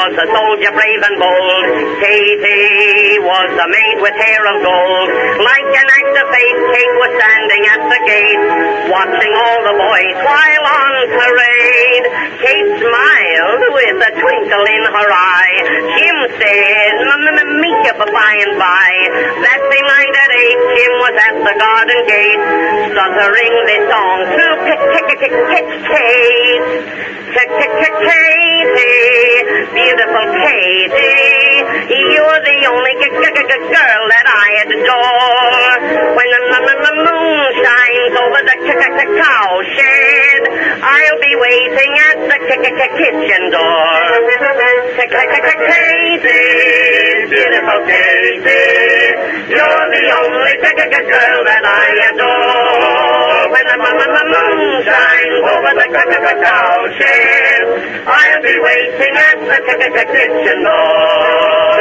was a soldier brave and bold. Katie was a maid with hair of gold. Like an act of fate, Kate was standing at the gate, watching all the boys while on parade. Kate smiled with a twinkle in her eye. Jim said, meet you by and by. That same night at 8, Jim was at the garden gate, stuttering this song to Kate. Katie, beautiful Katie, you're the only girl that I adore. When the moon shines over the cowshed, I'll be waiting at the kitchen door. Katie, beautiful Katie, you're the only girl that I adore. When the moon shines over the cowshed, I'll be waiting at the kitchen door.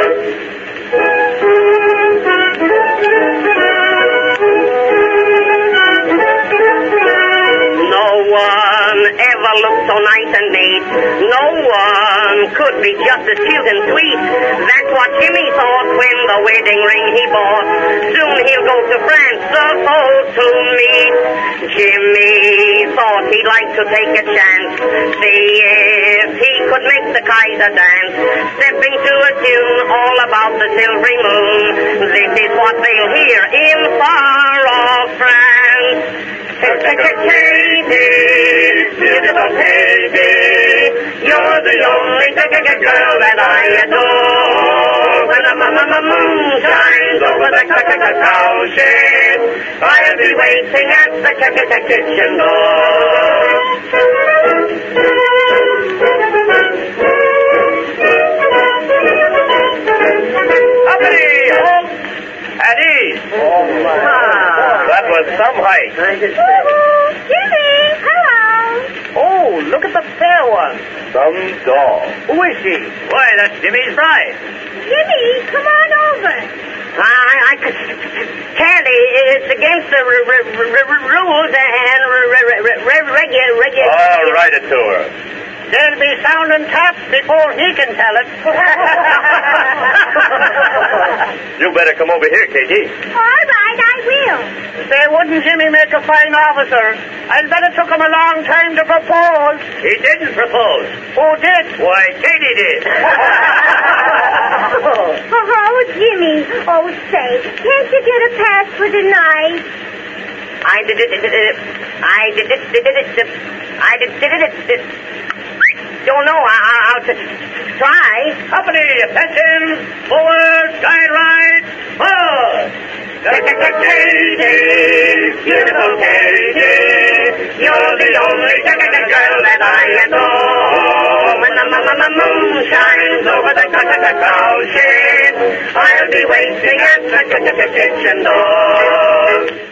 No one ever looked so nice and neat. No one could be just as cute and sweet. That's what Jimmy thought when the wedding ring he bought. Soon he'll go to France, the foe to meet. Jimmy thought he'd like to take a chance, see if he could make the Kaiser dance, stepping to a tune all about the silvery moon. This is what they'll hear in far-off France. Katie, beautiful Katie, you're the only girl that I adore. When the moon shines over the cowshed, I'll be waiting at the kitchen door. At ease. That was some height. Jimmy, hello. Oh, look at the fair one. Some doll. Who is she? Why, that's Jimmy's bride. Jimmy, come on over. I can't. It's against the rules and regular. I'll write it to her. There'll be sound and taps before he can tell it. You better come over here, Katie. All right, I will. Say, wouldn't Jimmy make a fine officer? I'll bet it took him a long time to propose. He didn't propose. Who did? Why, Katie did. Oh, Jimmy. Oh, say, can't you get a pass for tonight? I did it. Don't know. I'll try. Company, attention, forward, guide right, forward. Katie, beautiful Katie, you're the only girl that I adore. When the moon shines over the cowshed, I'll be waiting at the kitchen door.